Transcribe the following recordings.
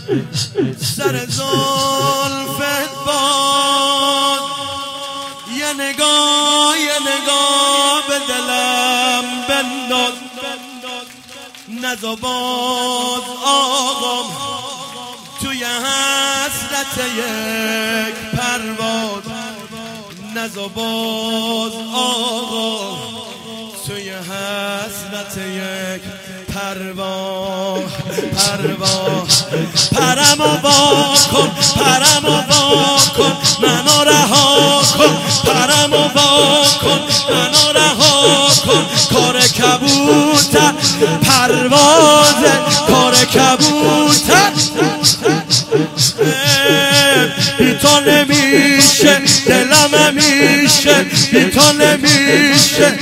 سر زلفت باد یه نگاه به دلم بنداز نزا باز آقام توی حسرت یک پرواز نزا باز آقا توی حسرت یک پرواز پرمو وا کن منو رها کن پرمو وا کن منو رها کن کار کبوتر پروازه کار کبوتر بی تو نمیشه دلم همیشه بی تو نمیشه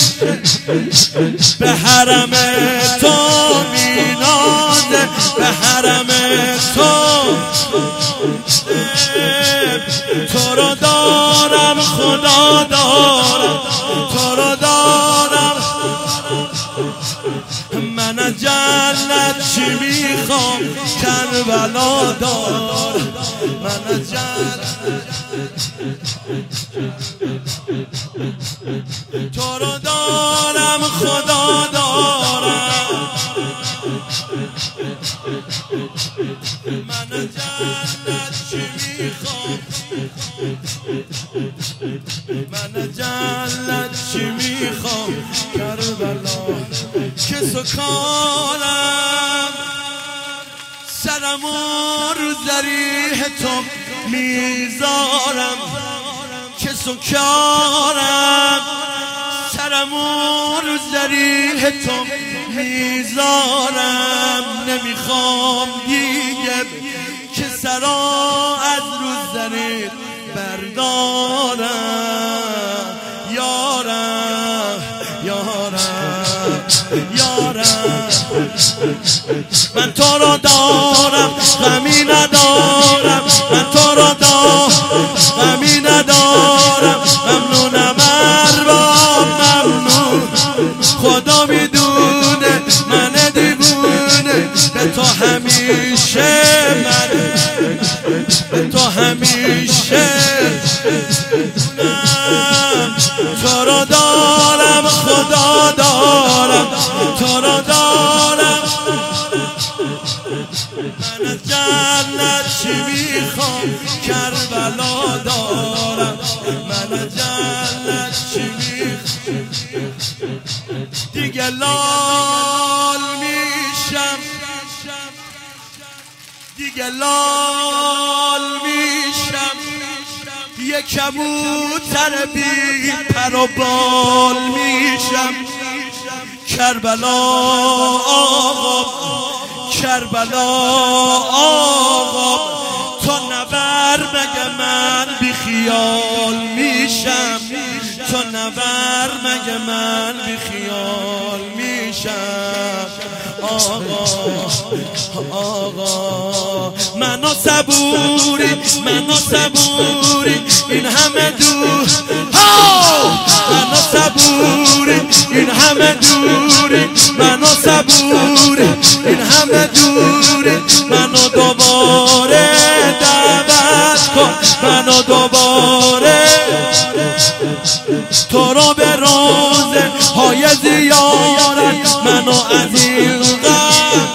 به حرم تو مینازه به حرم تو رو دارم خدا دارم تو رو دارم من از جنت چی میخوام کربلا دارم من از جنت تو رو دارم خدا دارم من از جنت چی میخوام من از جنت چی میخوام کربلا کس و کارم سرمو رو ذریح تو میذارم کس و کارم سرمو رو ذریح تو میذارم نمیخوام دیگه که سرا از رو ذریح بردارم یارم من تو رو دارم غمی ندارم من تو رو دارم غمی ندارم ممنونم ارباب ممنون خدا میدونه من دیوونه به تو همیشه من به تو همیشه تو رو دارم خدا دارم تو رو دارم من از جنت چی میخوام کربلا دارم من از جنت چی میخوام دیگه لال میشم دیگه لال میشم یه کبوتر بی پر و بال میشم کربلا آقا کربلا آقا تو نبر مگه من بی خیال میشم تو نبر مگه من بی خیال میشم آقا منو صبوری این همه دور منو صبوری این همه دوری منو صبوری این همه دوری منو دوباره دعوت کن منو دوباره تو رو به روزه های زیارت منو از این غم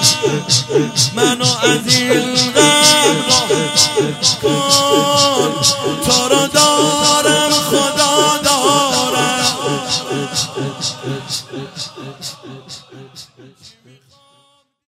کن تو رو دارم خدا دارم